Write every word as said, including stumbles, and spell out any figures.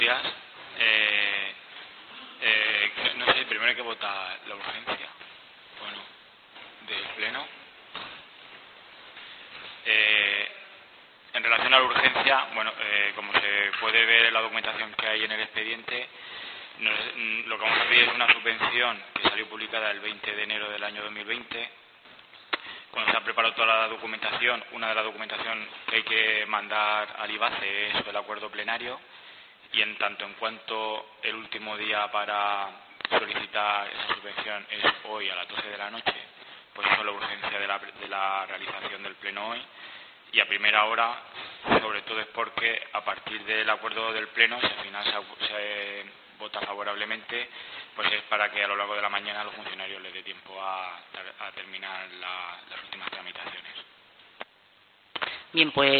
días. Eh, eh, no sé, primero hay que votar la urgencia. Bueno, del pleno. Eh, en relación a la urgencia, bueno, eh, como se puede ver en la documentación que hay en el expediente, nos, lo que vamos a pedir es una subvención que salió publicada el veinte de enero del año dos mil veinte. Cuando se ha preparado toda la documentación, una de las documentación que hay que mandar al IBACE es el acuerdo plenario, y en tanto en cuanto el último día para solicitar esa subvención es hoy a las doce de la noche, pues eso es la urgencia de la, de la realización del pleno hoy. Y a primera hora, sobre todo es porque a partir del acuerdo del pleno, si al final se, se vota favorablemente, pues es para que a lo largo de la mañana a los funcionarios les dé tiempo a, a terminar la, las últimas tramitaciones. Bien, pues